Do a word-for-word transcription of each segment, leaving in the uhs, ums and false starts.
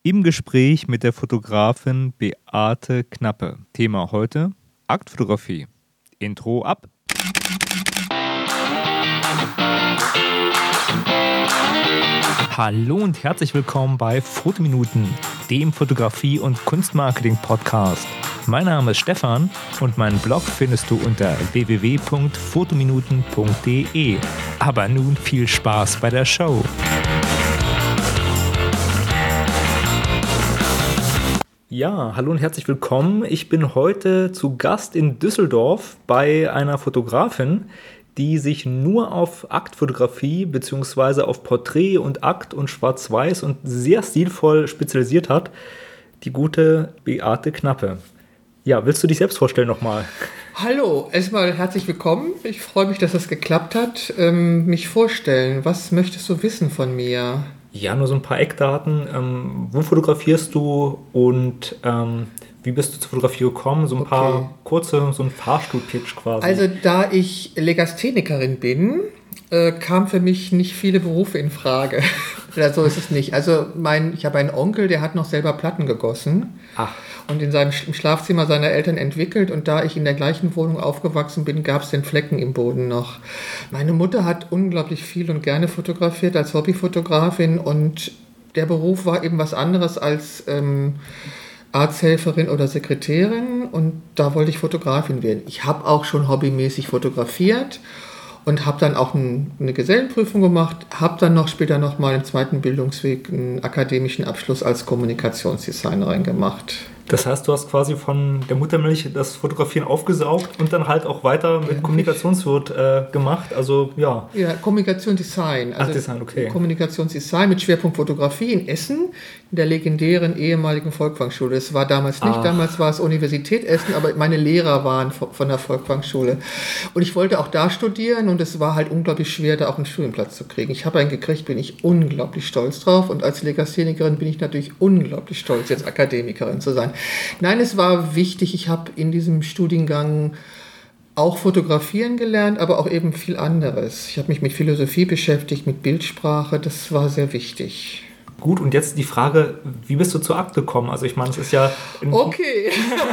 Im Gespräch mit der Fotografin Beate Knappe. Thema heute: Aktfotografie. Intro ab. Hallo und herzlich willkommen bei Fotominuten, dem Fotografie- und Kunstmarketing-Podcast. Mein Name ist Stefan und meinen Blog findest du unter w w w punkt fotominuten punkt d e. Aber nun viel Spaß bei der Show. Ja, hallo und herzlich willkommen. Ich bin heute zu Gast in Düsseldorf bei einer Fotografin, die sich nur auf Aktfotografie bzw. auf Porträt und Akt und Schwarz-Weiß und sehr stilvoll spezialisiert hat. Die gute Beate Knappe. Ja, willst du dich selbst vorstellen nochmal? Hallo, erstmal herzlich willkommen. Ich freue mich, dass das geklappt hat. Ähm, mich vorstellen, was möchtest du wissen von mir? Ja, nur so ein paar Eckdaten. Ähm, wo fotografierst du und ähm, wie bist du zur Fotografie gekommen? So ein okay. paar kurze, so ein Fahrstuhl-Pitch quasi. Also da ich Legasthenikerin bin, äh, kamen für mich nicht viele Berufe in Frage. Oder so ist es nicht. Also mein, ich habe einen Onkel, der hat noch selber Platten gegossen. Ach. Und in seinem im Schlafzimmer seiner Eltern entwickelt. Und da ich in der gleichen Wohnung aufgewachsen bin, gab es den Flecken im Boden noch. Meine Mutter hat unglaublich viel und gerne fotografiert als Hobbyfotografin. Und der Beruf war eben was anderes als ähm, Arzthelferin oder Sekretärin. Und da wollte ich Fotografin werden. Ich habe auch schon hobbymäßig fotografiert. Und habe dann auch ein, eine Gesellenprüfung gemacht, habe dann noch später noch mal im zweiten Bildungsweg einen akademischen Abschluss als Kommunikationsdesignerin gemacht. Das heißt, du hast quasi von der Muttermilch das Fotografieren aufgesaugt und dann halt auch weiter mit ja, Kommunikationswirt äh, gemacht, also ja. Ja, Kommunikationsdesign. Also Ach, Design, okay. Kommunikationsdesign mit Schwerpunkt Fotografie in Essen, in der legendären ehemaligen Volkwang-Schule. Es war damals nicht, Ach. damals war es Universität Essen, aber meine Lehrer waren von der Volkwang-Schule. Und ich wollte auch da studieren und es war halt unglaublich schwer, da auch einen Studienplatz zu kriegen. Ich habe einen gekriegt, bin ich unglaublich stolz drauf und als Legasthenikerin bin ich natürlich unglaublich stolz, jetzt Akademikerin zu sein. Nein, es war wichtig, ich habe in diesem Studiengang auch fotografieren gelernt, aber auch eben viel anderes. Ich habe mich mit Philosophie beschäftigt, mit Bildsprache, das war sehr wichtig. Gut, und jetzt die Frage, wie bist du zur Akt gekommen? Also ich meine, es ist ja ein, okay.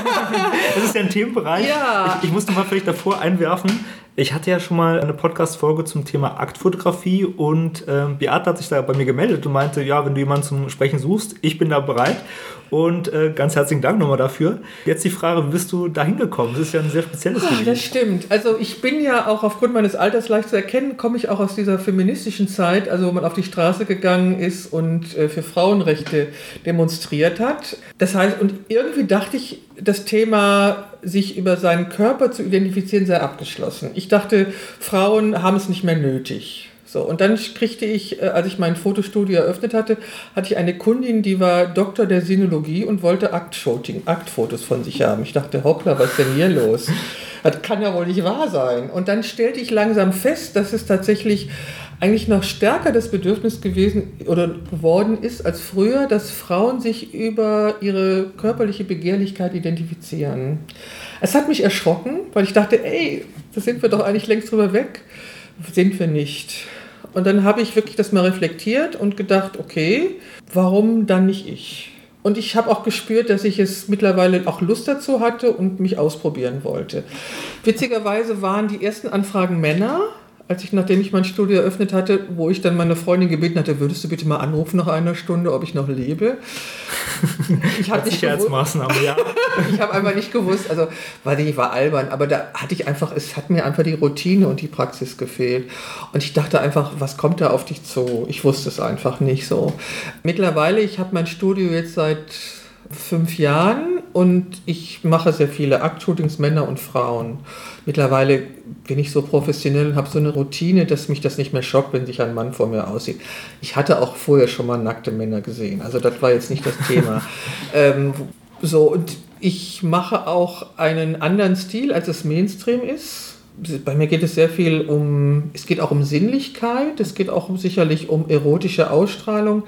das ist ja ein Themenbereich. Ja. Ich, ich musste mal vielleicht davor einwerfen, ich hatte ja schon mal eine Podcast-Folge zum Thema Aktfotografie und äh, Beate hat sich da bei mir gemeldet und meinte, ja, wenn du jemanden zum Sprechen suchst, ich bin da bereit. Und äh, ganz herzlichen Dank nochmal dafür. Jetzt die Frage, wie bist du da hingekommen? Das ist ja ein sehr spezielles oh, Gebiet. Das stimmt. Also ich bin ja auch aufgrund meines Alters leicht zu erkennen, komme ich auch aus dieser feministischen Zeit, also wo man auf die Straße gegangen ist und äh, für Frauenrechte demonstriert hat. Das heißt, und irgendwie dachte ich, das Thema, sich über seinen Körper zu identifizieren, sei abgeschlossen. Ich dachte, Frauen haben es nicht mehr nötig. So, und dann kriegte ich, als ich mein Fotostudio eröffnet hatte, hatte ich eine Kundin, die war Doktor der Sinologie und wollte Aktshooting, Aktfotos von sich haben. Ich dachte, hoppla, was ist denn hier los? Das kann ja wohl nicht wahr sein. Und dann stellte ich langsam fest, dass es tatsächlich eigentlich noch stärker das Bedürfnis gewesen oder geworden ist als früher, dass Frauen sich über ihre körperliche Begehrlichkeit identifizieren. Es hat mich erschrocken, weil ich dachte, ey, da sind wir doch eigentlich längst drüber weg. Sind wir nicht. Und dann habe ich wirklich das mal reflektiert und gedacht, okay, warum dann nicht ich? Und ich habe auch gespürt, dass ich es mittlerweile auch Lust dazu hatte und mich ausprobieren wollte. Witzigerweise waren die ersten Anfragen Männer, als ich, nachdem ich mein Studio eröffnet hatte, wo ich dann meine Freundin gebeten hatte, würdest du bitte mal anrufen nach einer Stunde, ob ich noch lebe? Ich habe nicht Sicherheitsmaßnahme, ja. Ich habe einfach nicht gewusst, also, weil ich war albern, aber da hatte ich einfach, es hat mir einfach die Routine und die Praxis gefehlt. Und ich dachte einfach, was kommt da auf dich zu? Ich wusste es einfach nicht so. Mittlerweile, ich habe mein Studio jetzt seit fünf Jahren und ich mache sehr viele Aktshootings, Männer und Frauen. Mittlerweile bin ich so professionell und habe so eine Routine, dass mich das nicht mehr schockt, wenn sich ein Mann vor mir aussieht. Ich hatte auch vorher schon mal nackte Männer gesehen, also das war jetzt nicht das Thema. ähm, so, und ich mache auch einen anderen Stil, als es Mainstream ist. Bei mir geht es sehr viel um, es geht auch um Sinnlichkeit, es geht auch sicherlich um erotische Ausstrahlung,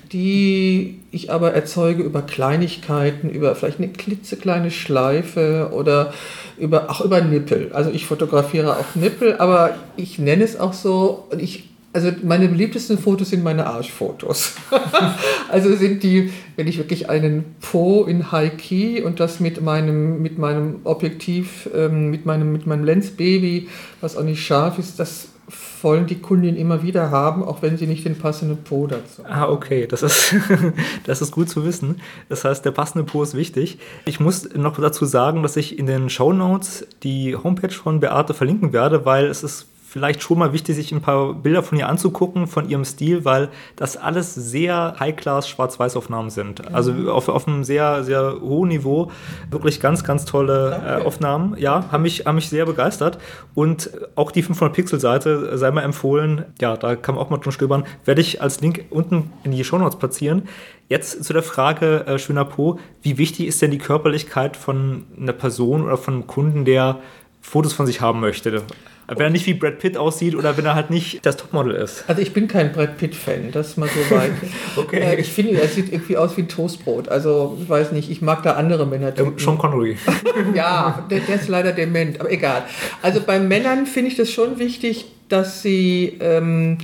die ich aber erzeuge über Kleinigkeiten, über vielleicht eine klitzekleine Schleife oder über, auch über Nippel. Also ich fotografiere auch Nippel, aber ich nenne es auch so und ich Also meine beliebtesten Fotos sind meine Arschfotos. Also sind die, wenn ich wirklich einen Po in High Key und das mit meinem, mit meinem Objektiv, ähm, mit meinem, mit meinem Lensbaby, was auch nicht scharf ist, das wollen die Kundinnen immer wieder haben, auch wenn sie nicht den passenden Po dazu haben. Ah, okay, das ist, das ist gut zu wissen. Das heißt, der passende Po ist wichtig. Ich muss noch dazu sagen, dass ich in den Shownotes die Homepage von Beate verlinken werde, weil es ist vielleicht schon mal wichtig, sich ein paar Bilder von ihr anzugucken, von ihrem Stil, weil das alles sehr High-Class Schwarz-Weiß-Aufnahmen sind. Also auf, auf einem sehr, sehr hohen Niveau. Wirklich ganz, ganz tolle äh, Aufnahmen. Ja, haben mich, haben mich sehr begeistert. Und auch die fünfhundert Pixel Seite sei mal empfohlen. Ja, da kann man auch mal drin stöbern. Werde ich als Link unten in die Shownotes platzieren. Jetzt zu der Frage, äh, schöner Po, wie wichtig ist denn die Körperlichkeit von einer Person oder von einem Kunden, der Fotos von sich haben möchte? Wenn er nicht wie Brad Pitt aussieht oder wenn er halt nicht das Topmodel ist. Also ich bin kein Brad Pitt-Fan, das ist mal so weit. Okay. Äh, ich finde, er sieht irgendwie aus wie ein Toastbrot. Also ich weiß nicht, ich mag da andere Männer. Ähm, Sean Connery. Ja, der, der ist leider dement, aber egal. Also bei Männern finde ich das schon wichtig, dass sie ähm,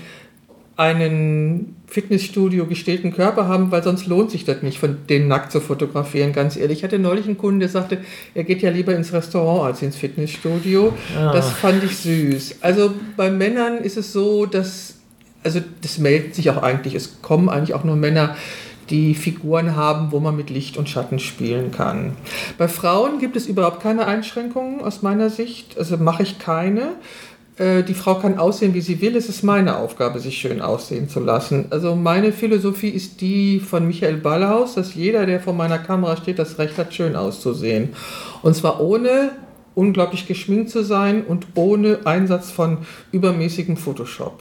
einen Fitnessstudio gestählten Körper haben, weil sonst lohnt sich das nicht, von denen nackt zu fotografieren, ganz ehrlich. Ich hatte neulich einen Kunden, der sagte, er geht ja lieber ins Restaurant als ins Fitnessstudio. Ah. Das fand ich süß. Also bei Männern ist es so, dass, also das meldet sich auch eigentlich, es kommen eigentlich auch nur Männer, die Figuren haben, wo man mit Licht und Schatten spielen kann. Bei Frauen gibt es überhaupt keine Einschränkungen aus meiner Sicht, also mache ich keine. Die Frau kann aussehen, wie sie will. Es ist meine Aufgabe, sich schön aussehen zu lassen. Also meine Philosophie ist die von Michael Ballhaus, dass jeder, der vor meiner Kamera steht, das Recht hat, schön auszusehen. Und zwar ohne unglaublich geschminkt zu sein und ohne Einsatz von übermäßigem Photoshop.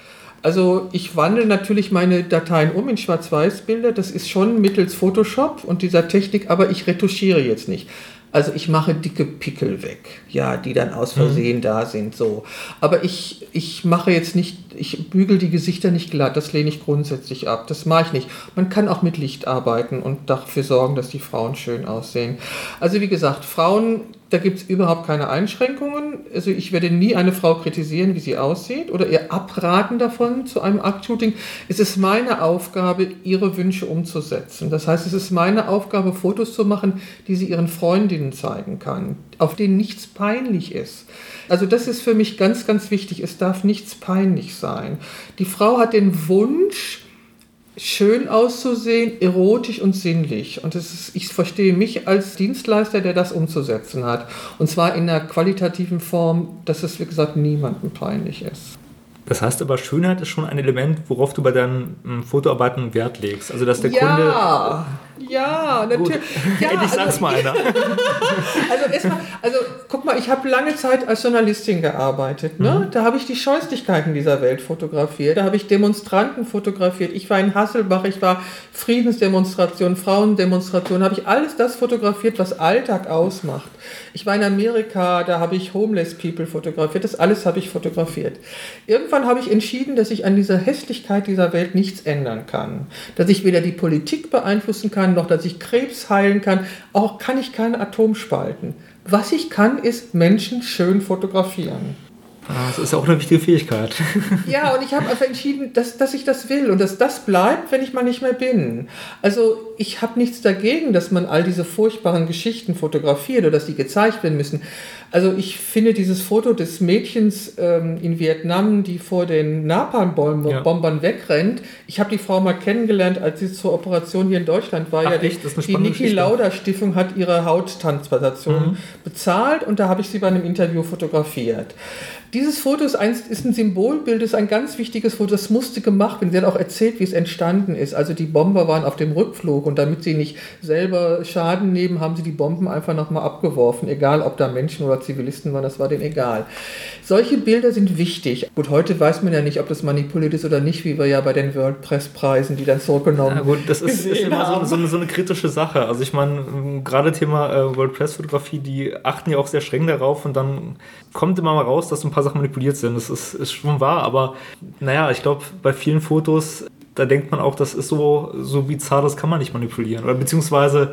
Also ich wandle natürlich meine Dateien um in Schwarz-Weiß-Bilder. Das ist schon mittels Photoshop und dieser Technik, aber ich retuschiere jetzt nicht. Also ich mache dicke Pickel weg, ja, die dann aus Versehen mhm. da sind, so. Aber ich, ich mache jetzt nicht, ich bügel die Gesichter nicht glatt, das lehne ich grundsätzlich ab, das mache ich nicht. Man kann auch mit Licht arbeiten und dafür sorgen, dass die Frauen schön aussehen. Also wie gesagt, Frauen, da gibt es überhaupt keine Einschränkungen. Also ich werde nie eine Frau kritisieren, wie sie aussieht oder ihr abraten davon zu einem Aktshooting. Es ist meine Aufgabe, ihre Wünsche umzusetzen. Das heißt, es ist meine Aufgabe, Fotos zu machen, die sie ihren Freundinnen zeigen kann, auf denen nichts peinlich ist. Also das ist für mich ganz, ganz wichtig. Es darf nichts peinlich sein. Die Frau hat den Wunsch, schön auszusehen, erotisch und sinnlich. Und das ist, ich verstehe mich als Dienstleister, der das umzusetzen hat. Und zwar in einer qualitativen Form, dass es, wie gesagt, niemandem peinlich ist. Das heißt aber, Schönheit ist schon ein Element, worauf du bei deinen ähm, Fotoarbeiten Wert legst. Also, dass der ja, Kunde... Ja, ja, natürlich. Ja, endlich sag's also, mal einer. Also, erstmal, also guck mal, ich habe lange Zeit als Journalistin gearbeitet. Ne? Mhm. Da habe ich die Scheußlichkeiten dieser Welt fotografiert. Da habe ich Demonstranten fotografiert. Ich war in Hasselbach, ich war Friedensdemonstrationen, Frauendemonstrationen. Habe ich alles das fotografiert, was Alltag ausmacht. Ich war in Amerika, da habe ich Homeless People fotografiert. Das alles habe ich fotografiert. Irgendwann habe ich entschieden, dass ich an dieser Hässlichkeit dieser Welt nichts ändern kann. Dass ich weder die Politik beeinflussen kann, noch dass ich Krebs heilen kann. Auch kann ich kein Atom spalten. Was ich kann, ist Menschen schön fotografieren. Ah, das ist ja auch eine wichtige Fähigkeit. Ja, und ich habe einfach entschieden, dass, dass ich das will und dass das bleibt, wenn ich mal nicht mehr bin. Also ich habe nichts dagegen, dass man all diese furchtbaren Geschichten fotografiert oder dass die gezeigt werden müssen. Also ich finde dieses Foto des Mädchens ähm, in Vietnam, die vor den Napalm-Bombern ja. wegrennt. Ich habe die Frau mal kennengelernt, als sie zur Operation hier in Deutschland war. Ach, ja, die echt? Das ist eine die Niki Geschichte. Lauda Stiftung hat ihre Hauttransplantation mhm. bezahlt und da habe ich sie bei einem Interview fotografiert. Dieses Foto ist ein, ist ein Symbolbild, ist ein ganz wichtiges Foto, das musste gemacht werden. Sie hat auch erzählt, wie es entstanden ist. Also die Bomber waren auf dem Rückflug und damit sie nicht selber Schaden nehmen, haben sie die Bomben einfach nochmal abgeworfen. Egal, ob da Menschen oder Zivilisten waren, das war denen egal. Solche Bilder sind wichtig. Gut, heute weiß man ja nicht, ob das manipuliert ist oder nicht, wie wir ja bei den World Press Preisen, die dann zurückgenommen haben. Ja gut, das ist, ist immer so, so, eine, so eine kritische Sache. Also ich meine, gerade Thema äh, World Press Fotografie, die achten ja auch sehr streng darauf und dann kommt immer mal raus, dass ein paar Sachen manipuliert sind. Das ist, ist schon wahr, aber naja, ich glaube, bei vielen Fotos, da denkt man auch, das ist so, so bizarr, das kann man nicht manipulieren. Oder beziehungsweise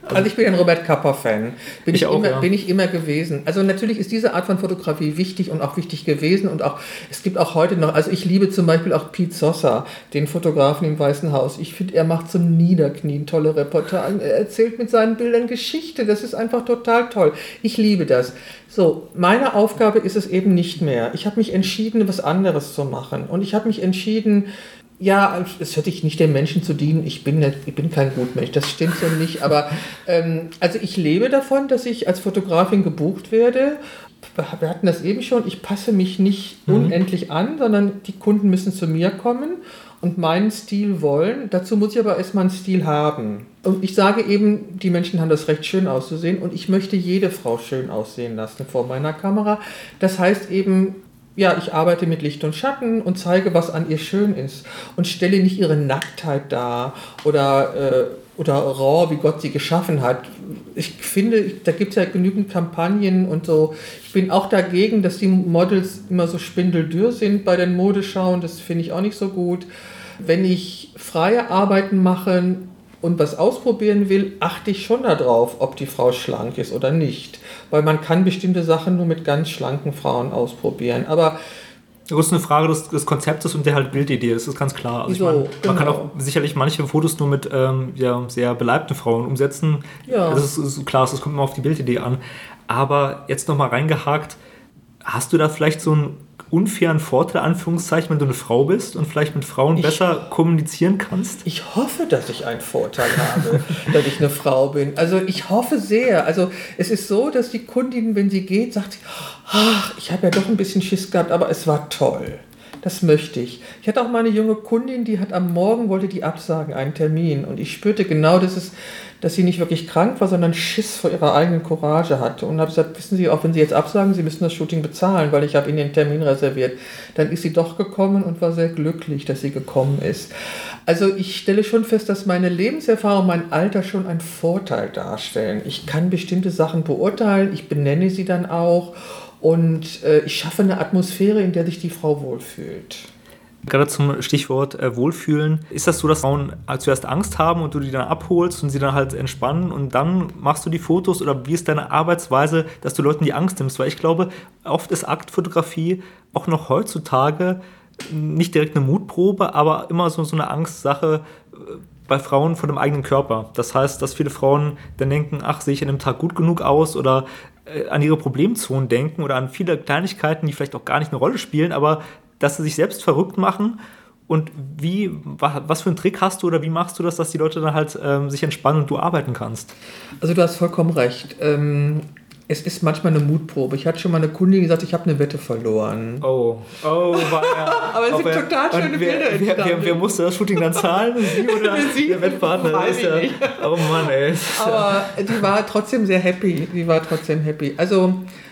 Also, also ich bin ein Robert Capa-Fan. Bin ich, ich auch, immer, ja. bin ich immer gewesen. Also natürlich ist diese Art von Fotografie wichtig und auch wichtig gewesen. Und auch es gibt auch heute noch, also ich liebe zum Beispiel auch Pete Sosa, den Fotografen im Weißen Haus. Ich finde, er macht zum Niederknien tolle Reportagen. Er erzählt mit seinen Bildern Geschichte. Das ist einfach total toll. Ich liebe das. So, meine Aufgabe ist es eben nicht mehr. Ich habe mich entschieden, was anderes zu machen. Und ich habe mich entschieden, ja, es hätte ich nicht den Menschen zu dienen, ich bin, nicht, ich bin kein Gutmensch, das stimmt so nicht, aber ähm, also ich lebe davon, dass ich als Fotografin gebucht werde. Wir hatten das eben schon, ich passe mich nicht mhm. unendlich an, sondern die Kunden müssen zu mir kommen und meinen Stil wollen. Dazu muss ich aber erstmal einen Stil haben. Und ich sage eben, die Menschen haben das Recht, schön auszusehen und ich möchte jede Frau schön aussehen lassen vor meiner Kamera. Das heißt eben, ja, ich arbeite mit Licht und Schatten und zeige, was an ihr schön ist und stelle nicht ihre Nacktheit dar oder, äh, oder raw, wie Gott sie geschaffen hat. Ich finde, da gibt es ja genügend Kampagnen und so. Ich bin auch dagegen, dass die Models immer so spindeldürr sind bei den Modeschauen. Das finde ich auch nicht so gut. Wenn ich freie Arbeiten mache und was ausprobieren will, achte ich schon darauf, ob die Frau schlank ist oder nicht. Weil man kann bestimmte Sachen nur mit ganz schlanken Frauen ausprobieren. Aber das ist eine Frage des, des Konzeptes und der halt Bildidee, das ist ganz klar. Also so, ich mein, man genau. kann auch sicherlich manche Fotos nur mit ähm, ja, sehr beleibten Frauen umsetzen. Ja. Das ist, ist klar, das kommt immer auf die Bildidee an. Aber jetzt nochmal reingehakt, hast du da vielleicht so einen unfairen Vorteil, Anführungszeichen, wenn du eine Frau bist und vielleicht mit Frauen ich, besser kommunizieren kannst? Ich hoffe, dass ich einen Vorteil habe, dass ich eine Frau bin. Also ich hoffe sehr. Also es ist so, dass die Kundin, wenn sie geht, sagt sie, ach, ich habe ja doch ein bisschen Schiss gehabt, aber es war toll. Das möchte ich. Ich hatte auch mal eine junge Kundin, die hat am Morgen, wollte die absagen, einen Termin. Und ich spürte genau, dass, es, dass sie nicht wirklich krank war, sondern Schiss vor ihrer eigenen Courage hatte. Und habe gesagt, wissen Sie, auch wenn Sie jetzt absagen, Sie müssen das Shooting bezahlen, weil ich habe Ihnen den Termin reserviert. Dann ist sie doch gekommen und war sehr glücklich, dass sie gekommen ist. Also ich stelle schon fest, dass meine Lebenserfahrung, mein Alter schon einen Vorteil darstellen. Ich kann bestimmte Sachen beurteilen, ich benenne sie dann auch. Und äh, ich schaffe eine Atmosphäre, in der sich die Frau wohlfühlt. Gerade zum Stichwort äh, Wohlfühlen. Ist das so, dass Frauen zuerst Angst haben und du die dann abholst und sie dann halt entspannen und dann machst du die Fotos? Oder wie ist deine Arbeitsweise, dass du Leuten die Angst nimmst? Weil ich glaube, oft ist Aktfotografie auch noch heutzutage nicht direkt eine Mutprobe, aber immer so, so eine Angstsache bei Frauen vor dem eigenen Körper. Das heißt, dass viele Frauen dann denken, ach, sehe ich an dem Tag gut genug aus oder äh, an ihre Problemzonen denken oder an viele Kleinigkeiten, die vielleicht auch gar nicht eine Rolle spielen, aber dass sie sich selbst verrückt machen. Und wie, was für einen Trick hast du oder wie machst du das, dass die Leute dann halt ähm, sich entspannen und du arbeiten kannst? Also du hast vollkommen recht. Ähm Es ist manchmal eine Mutprobe. Ich hatte schon mal eine Kundin gesagt, ich habe eine Wette verloren. Oh, oh, war ja. Aber es sind er, total schöne wer, Bilder wer, wer, wer musste das Shooting dann zahlen? Sie oder Sie? Der Wettpartner? Weiß ist ja, ich nicht. Oh Mann, ey. Aber die war trotzdem sehr happy. Die war trotzdem happy. Also,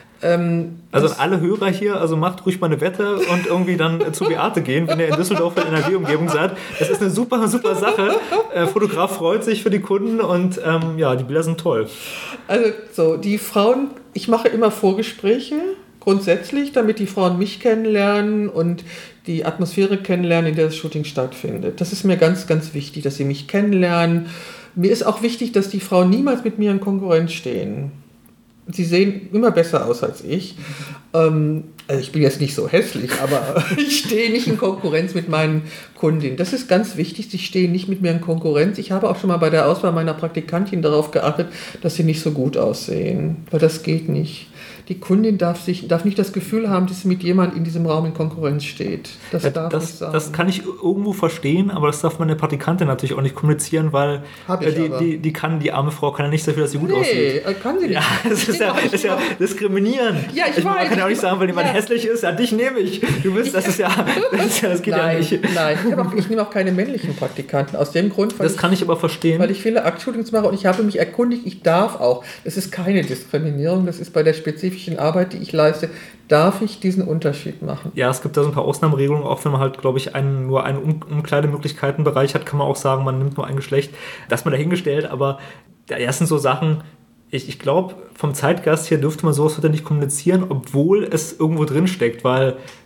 ähm, also an alle Hörer hier, also macht ruhig mal eine Wette und irgendwie dann zu Beate gehen, wenn ihr in Düsseldorf in der N R W-Umgebung seid. Das ist eine super, super Sache. Der Fotograf freut sich für die Kunden und ähm, ja, die Bilder sind toll. Also so, die Frauen, ich mache immer Vorgespräche, grundsätzlich, damit die Frauen mich kennenlernen und die Atmosphäre kennenlernen, in der das Shooting stattfindet. Das ist mir ganz, ganz wichtig, dass sie mich kennenlernen. Mir ist auch wichtig, dass die Frauen niemals mit mir in Konkurrenz stehen. Sie sehen immer besser aus als ich. Ähm, also ich bin jetzt nicht so hässlich, aber ich stehe nicht in Konkurrenz mit meinen Kundinnen. Das ist ganz wichtig, sie stehen nicht mit mir in Konkurrenz. Ich habe auch schon mal bei der Auswahl meiner Praktikantin darauf geachtet, dass sie nicht so gut aussehen, weil das geht nicht. Die Kundin darf, sich, darf nicht das Gefühl haben, dass sie mit jemandem in diesem Raum in Konkurrenz steht. Das ja, darf das, nicht sein. Das kann ich irgendwo verstehen, aber das darf meine Praktikantin natürlich auch nicht kommunizieren, weil ich die, die, die, kann, die arme Frau kann ja nicht dafür, dass sie gut nee, aussieht. Nee, kann sie nicht. Ja, das ist ja, das ist ja diskriminieren. Ja, ich, ich weiß. Man kann ja auch nicht sagen, weil jemand ja. hässlich ist, ja, dich nehme ich. Du bist, das ist ja, das, ist ja, das geht nein, ja nicht. Nein, ich, auch, ich nehme auch keine männlichen Praktikanten. Aus dem Grund, weil das ich, kann ich aber verstehen. Weil ich viele Aktshootings mache und ich habe mich erkundigt, ich darf auch. Das ist keine Diskriminierung, das ist bei der spezifischen Arbeit, die ich leiste, darf ich diesen Unterschied machen. Ja, es gibt da so ein paar Ausnahmeregelungen, auch wenn man halt, glaube ich, einen, nur einen um- Umkleidemöglichkeitenbereich hat, kann man auch sagen, man nimmt nur ein Geschlecht. Das ist mal dahingestellt, aber das sind so Sachen, ich, ich glaube, vom Zeitgeist her dürfte man sowas heute nicht kommunizieren, obwohl es irgendwo drin steckt, weil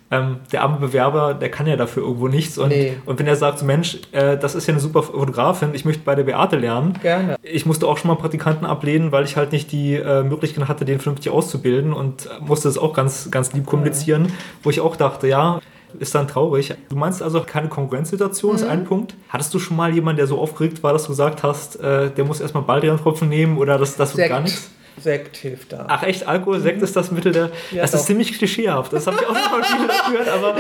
ähm, der arme Bewerber, der kann ja dafür irgendwo nichts. Und, nee. und wenn er sagt, so, Mensch, äh, das ist ja eine super Fotografin, ich möchte bei der Beate lernen. Gerne. Ich musste auch schon mal Praktikanten ablehnen, weil ich halt nicht die äh, Möglichkeit hatte, den vernünftig auszubilden und musste das auch ganz, ganz lieb kommunizieren, ja. wo ich auch dachte, ja, ist dann traurig. Du meinst also keine Konkurrenzsituation, mhm. ist ein Punkt. Hattest du schon mal jemanden, der so aufgeregt war, dass du gesagt hast, äh, der muss erstmal Baldrian-Tropfen nehmen oder das, das wird gar nichts? Sekt hilft da. Ach echt, Alkohol, Sekt ist das Mittel der... Ja, das doch. Ist ziemlich klischeehaft. Das habe ich auch noch mal viel gehört, aber...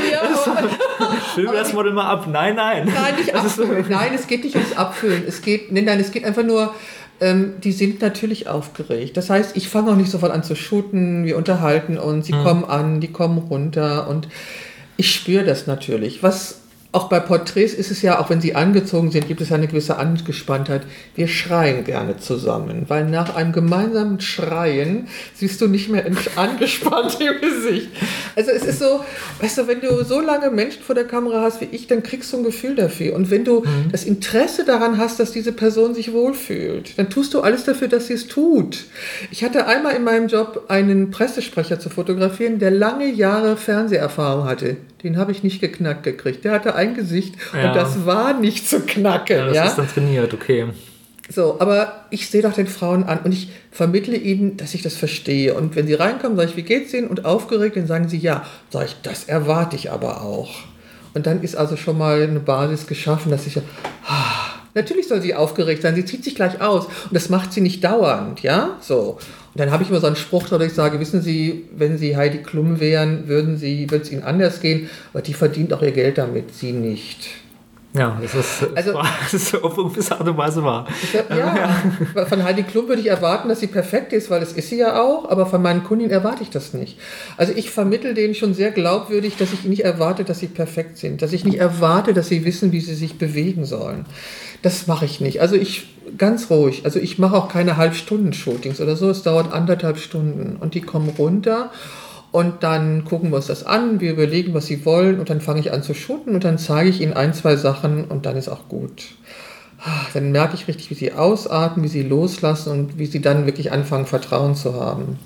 Ja, Füll das Model mal ab. Nein, nein. Nein, nicht abfüllen. So. Nein, es geht nicht ums Abfüllen. Es geht, nein, nein, es geht einfach nur... Ähm, die sind natürlich aufgeregt. Das heißt, ich fange auch nicht sofort an zu shooten. Wir unterhalten uns. Sie hm. kommen an, die kommen runter und ich spüre das natürlich. Was... Auch bei Porträts ist es ja, auch wenn sie angezogen sind, gibt es ja eine gewisse Angespanntheit. Wir schreien gerne zusammen, weil nach einem gemeinsamen Schreien siehst du nicht mehr angespannt im Gesicht. Also es ist so, weißt du, wenn du so lange Menschen vor der Kamera hast wie ich, dann kriegst du ein Gefühl dafür. Und wenn du mhm. das Interesse daran hast, dass diese Person sich wohlfühlt, dann tust du alles dafür, dass sie es tut. Ich hatte einmal in meinem Job einen Pressesprecher zu fotografieren, der lange Jahre Fernseherfahrung hatte. Den habe ich nicht geknackt gekriegt. Der hatte ein Gesicht ja. und das war nicht zu knacken. Ja, das ja? ist dann trainiert, okay. So, aber ich sehe doch den Frauen an und ich vermittle ihnen, dass ich das verstehe. Und wenn sie reinkommen, sage ich, wie geht's Ihnen? Und aufgeregt, dann sagen sie, ja. Sage ich, das erwarte ich aber auch. Und dann ist also schon mal eine Basis geschaffen, dass ich... Ah, natürlich soll sie aufgeregt sein, sie zieht sich gleich aus. Und das macht sie nicht dauernd, ja? So. Und dann habe ich immer so einen Spruch, wo ich sage, wissen Sie, wenn Sie Heidi Klum wären, würden Sie, würde es Ihnen anders gehen, aber die verdient auch ihr Geld damit, Sie nicht. Ja, das ist, also, das ist auf eine gewisse Art und Weise wahr. Ja, ja, von Heidi Klum würde ich erwarten, dass sie perfekt ist, weil das ist sie ja auch, aber von meinen Kunden erwarte ich das nicht. Also ich vermittle denen schon sehr glaubwürdig, dass ich nicht erwarte, dass sie perfekt sind, dass ich nicht erwarte, dass sie wissen, wie sie sich bewegen sollen. Das mache ich nicht. Also ich, ganz ruhig, also ich mache auch keine Halbstunden-Shootings oder so, es dauert anderthalb Stunden und die kommen runter. Und dann gucken wir uns das an, wir überlegen, was sie wollen und dann fange ich an zu shooten und dann zeige ich ihnen ein, zwei Sachen und dann ist auch gut. Dann merke ich richtig, wie sie ausatmen, wie sie loslassen und wie sie dann wirklich anfangen, Vertrauen zu haben.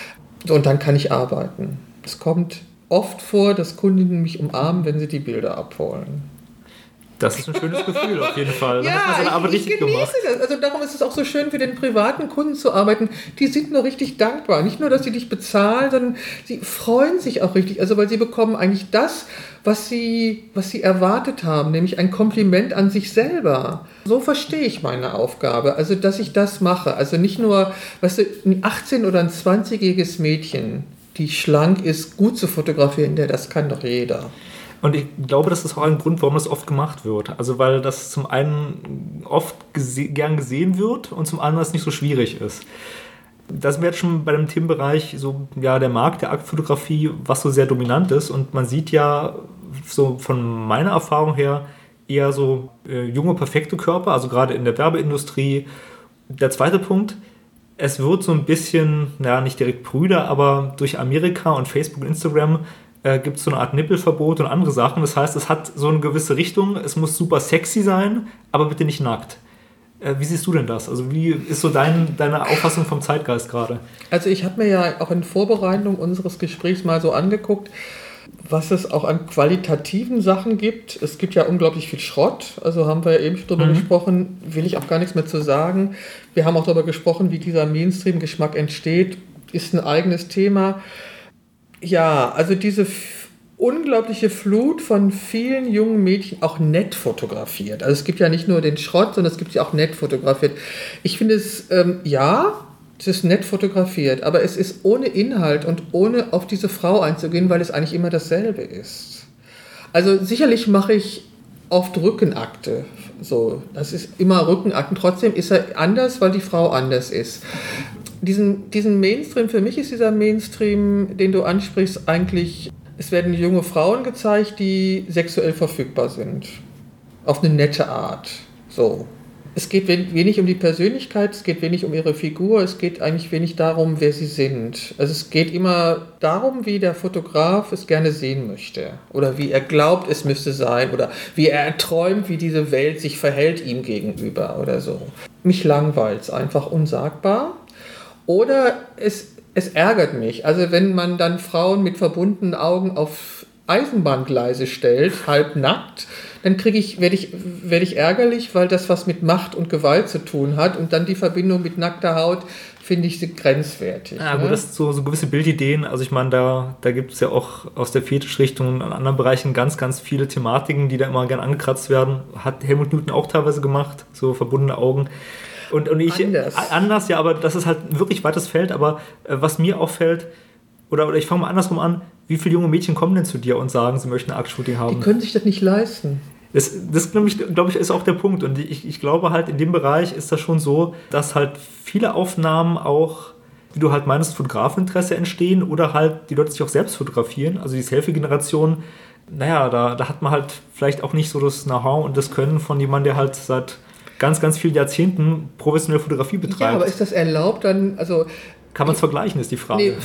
Und dann kann ich arbeiten. Es kommt oft vor, dass Kundinnen mich umarmen, wenn sie die Bilder abholen. Das ist ein schönes Gefühl auf jeden Fall. Ja, hat man seine Arbeit ich, ich richtig genieße gemacht. Das. Also darum ist es auch so schön für den privaten Kunden zu arbeiten. Die sind nur richtig dankbar. Nicht nur, dass sie dich bezahlen, sondern sie freuen sich auch richtig. Also weil sie bekommen eigentlich das, was sie, was sie erwartet haben, nämlich ein Kompliment an sich selber. So verstehe ich meine Aufgabe. Also dass ich das mache. Also nicht nur, weißt du, ein achtzehn- oder ein zwanzigjähriges Mädchen, die schlank ist, gut zu fotografieren, das kann doch jeder. Und ich glaube, das ist auch ein Grund, warum das oft gemacht wird. Also weil das zum einen oft gese- gern gesehen wird und zum anderen es nicht so schwierig ist. Da sind wir jetzt schon bei dem Themenbereich, so ja, der Markt der Aktfotografie, was so sehr dominant ist. Und man sieht ja so von meiner Erfahrung her eher so äh, junge, perfekte Körper, also gerade in der Werbeindustrie. Der zweite Punkt, es wird so ein bisschen, naja, nicht direkt Brüder, aber durch Amerika und Facebook und Instagram Äh, gibt es so eine Art Nippelverbot und andere Sachen. Das heißt, es hat so eine gewisse Richtung. Es muss super sexy sein, aber bitte nicht nackt. Äh, wie siehst du denn das? Also wie ist so dein, deine Auffassung vom Zeitgeist gerade? Also ich habe mir ja auch in Vorbereitung unseres Gesprächs mal so angeguckt, was es auch an qualitativen Sachen gibt. Es gibt ja unglaublich viel Schrott. Also haben wir ja eben schon drüber mhm. gesprochen. Will ich auch gar nichts mehr zu sagen. Wir haben auch darüber gesprochen, wie dieser Mainstream-Geschmack entsteht. Ist ein eigenes Thema. Ja, also diese f- unglaubliche Flut von vielen jungen Mädchen, auch nett fotografiert. Also es gibt ja nicht nur den Schrott, sondern es gibt sie auch nett fotografiert. Ich finde es, ähm, ja, es ist nett fotografiert, aber es ist ohne Inhalt und ohne auf diese Frau einzugehen, weil es eigentlich immer dasselbe ist. Also sicherlich mache ich oft Rückenakte. So, das ist immer Rückenakten. Trotzdem ist er anders, weil die Frau anders ist. Diesen, diesen Mainstream, für mich ist dieser Mainstream, den du ansprichst, eigentlich, es werden junge Frauen gezeigt, die sexuell verfügbar sind. Auf eine nette Art. So. Es geht wenig um die Persönlichkeit, es geht wenig um ihre Figur, es geht eigentlich wenig darum, wer sie sind. Also es geht immer darum, wie der Fotograf es gerne sehen möchte. Oder wie er glaubt, es müsste sein. Oder wie er träumt, wie diese Welt sich verhält ihm gegenüber oder so. Mich langweilt es einfach unsagbar. Oder es, es ärgert mich. Also wenn man dann Frauen mit verbundenen Augen auf Eisenbahngleise stellt, halbnackt, dann kriege ich, werde ich, werde ich ärgerlich, weil das was mit Macht und Gewalt zu tun hat. Und dann die Verbindung mit nackter Haut finde ich sie grenzwertig. Ja, ne? gut, das sind so, so gewisse Bildideen. Also ich meine, da, da gibt es ja auch aus der Fetischrichtung und an anderen Bereichen ganz, ganz viele Thematiken, die da immer gern angekratzt werden. Hat Helmut Newton auch teilweise gemacht, so verbundene Augen. Und, und ich, Anders. Anders, ja, aber das ist halt ein wirklich weites Feld. Aber äh, was mir auffällt, oder, oder ich fange mal andersrum an, wie viele junge Mädchen kommen denn zu dir und sagen, sie möchten ein Aktshooting haben? Die können sich das nicht leisten. Das, das glaube ich, glaub ich, ist auch der Punkt. Und ich, ich glaube halt, in dem Bereich ist das schon so, dass halt viele Aufnahmen auch, wie du halt meinst, Fotografeninteresse entstehen oder halt die Leute sich auch selbst fotografieren. Also die Selfie-Generation, naja, da, da hat man halt vielleicht auch nicht so das Know-how und das Können von jemandem, der halt seit ganz, ganz vielen Jahrzehnten professionelle Fotografie betreibt. Ja, aber ist das erlaubt dann, also... Kann man es vergleichen, ist die Frage. Nee,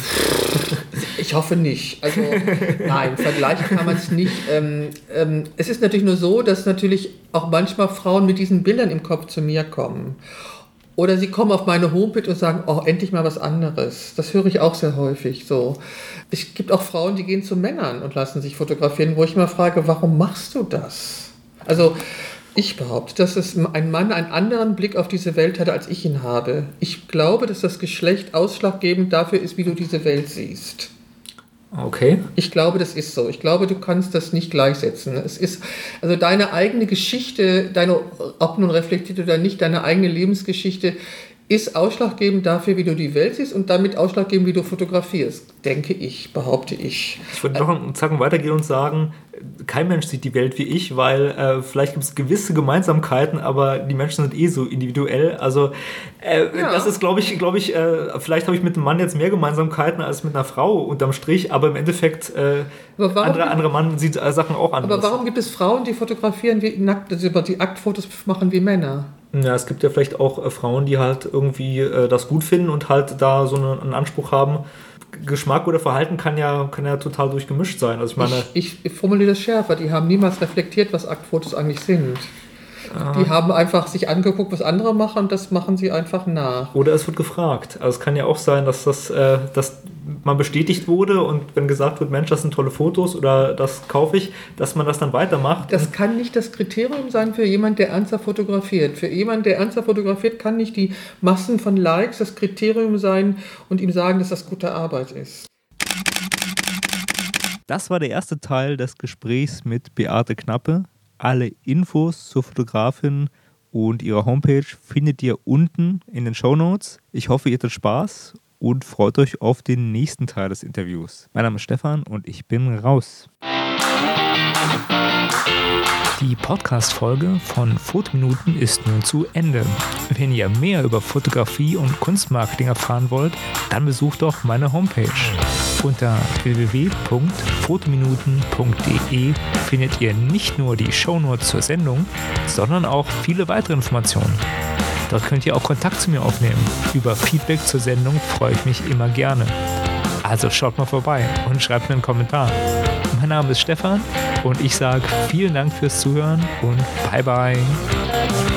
ich hoffe nicht. Also nein, vergleichen kann man es nicht. Ähm, ähm, es ist natürlich nur so, dass natürlich auch manchmal Frauen mit diesen Bildern im Kopf zu mir kommen. Oder sie kommen auf meine Homepage und sagen, oh, endlich mal was anderes. Das höre ich auch sehr häufig so. Es gibt auch Frauen, die gehen zu Männern und lassen sich fotografieren, wo ich immer frage, warum machst du das? Also ich behaupte, dass es ein Mann einen anderen Blick auf diese Welt hatte, als ich ihn habe. Ich glaube, dass das Geschlecht ausschlaggebend dafür ist, wie du diese Welt siehst. Okay. Ich glaube, das ist so. Ich glaube, du kannst das nicht gleichsetzen. Es ist, also deine eigene Geschichte, deine, ob nun reflektiert oder nicht, deine eigene Lebensgeschichte ist ausschlaggebend dafür, wie du die Welt siehst und damit ausschlaggebend, wie du fotografierst, denke ich, behaupte ich. Ich würde noch einen Zacken weitergehen und sagen, kein Mensch sieht die Welt wie ich, weil äh, vielleicht gibt es gewisse Gemeinsamkeiten, aber die Menschen sind eh so individuell. Also äh, ja. das ist, glaube ich, glaube ich, äh, vielleicht habe ich mit einem Mann jetzt mehr Gemeinsamkeiten als mit einer Frau unterm Strich, aber im Endeffekt äh, andere, andere Mann sieht äh, Sachen auch anders. Aber warum gibt es Frauen, die fotografieren wie nackt, also die Aktfotos machen wie Männer? Ja, es gibt ja vielleicht auch äh, Frauen, die halt irgendwie äh, das gut finden und halt da so eine, einen Anspruch haben. Geschmack oder Verhalten kann ja, kann ja total durchgemischt sein. Also ich meine, ich, ich formuliere das schärfer. Die haben niemals reflektiert, was Aktfotos eigentlich sind. Die haben einfach sich angeguckt, was andere machen und das machen sie einfach nach. Oder es wird gefragt. Also es kann ja auch sein, dass das äh, dass man bestätigt wurde und wenn gesagt wird, Mensch, das sind tolle Fotos oder das kaufe ich, dass man das dann weitermacht. Das kann nicht das Kriterium sein für jemanden, der ernsthaft fotografiert. Für jemanden, der ernsthaft fotografiert, kann nicht die Massen von Likes das Kriterium sein und ihm sagen, dass das gute Arbeit ist. Das war der erste Teil des Gesprächs mit Beate Knappe. Alle Infos zur Fotografin und ihrer Homepage findet ihr unten in den Shownotes. Ich hoffe, ihr hattet Spaß und freut euch auf den nächsten Teil des Interviews. Mein Name ist Stefan und ich bin raus. Die Podcast-Folge von Fotominuten ist nun zu Ende. Wenn ihr mehr über Fotografie und Kunstmarketing erfahren wollt, dann besucht doch meine Homepage. Unter w w w punkt fotominuten punkt d e findet ihr nicht nur die Shownotes zur Sendung, sondern auch viele weitere Informationen. Dort könnt ihr auch Kontakt zu mir aufnehmen. Über Feedback zur Sendung freue ich mich immer gerne. Also schaut mal vorbei und schreibt mir einen Kommentar. Mein Name ist Stefan und ich sage vielen Dank fürs Zuhören und bye bye.